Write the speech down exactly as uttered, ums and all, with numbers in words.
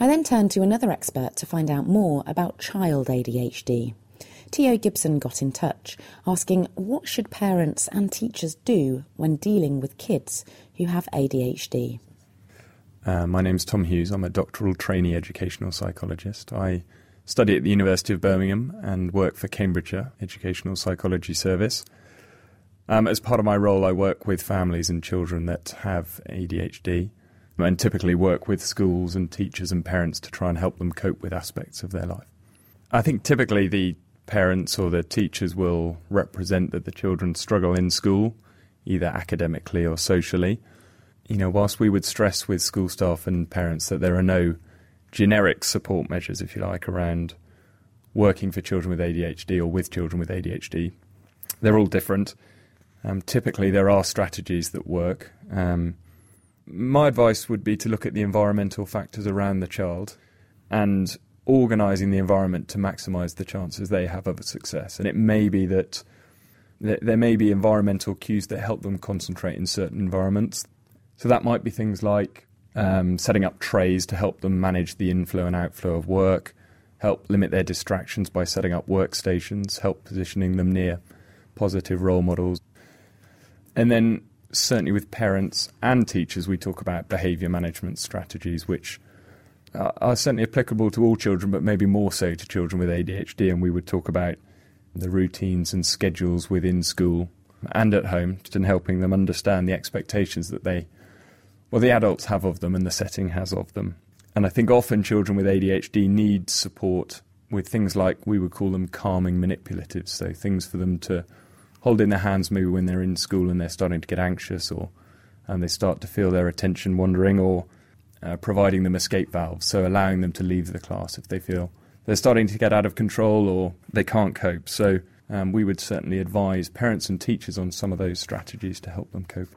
I then turned to another expert to find out more about child A D H D. T O Gibson got in touch, asking what should parents and teachers do when dealing with kids who have A D H D. Uh, my name's Tom Hughes. I'm a doctoral trainee educational psychologist. I study at the University of Birmingham and work for Cambridgeshire Educational Psychology Service. Um, as part of my role, I work with families and children that have A D H D and typically work with schools and teachers and parents to try and help them cope with aspects of their life. I think typically the parents or the teachers will represent that the children struggle in school, either academically or socially. You know, whilst we would stress with school staff and parents that there are no generic support measures, if you like, around working for children with A D H D or with children with A D H D, they're all different. Um, typically, there are strategies that work. Um, my advice would be to look at the environmental factors around the child and organising the environment to maximise the chances they have of success. And it may be that th- there may be environmental cues that help them concentrate in certain environments. So that might be things like um, setting up trays to help them manage the inflow and outflow of work, help limit their distractions by setting up workstations, help positioning them near positive role models. And then certainly with parents and teachers, we talk about behaviour management strategies, which are certainly applicable to all children, but maybe more so to children with A D H D. And we would talk about the routines and schedules within school and at home, just in helping them understand the expectations that they, well, the adults have of them and the setting has of them. And I think often children with A D H D need support with things like, we would call them calming manipulatives, so things for them to hold in their hands maybe when they're in school and they're starting to get anxious or and they start to feel their attention wandering, or Uh, providing them escape valves, so allowing them to leave the class if they feel they're starting to get out of control or they can't cope. So um, we would certainly advise parents and teachers on some of those strategies to help them cope.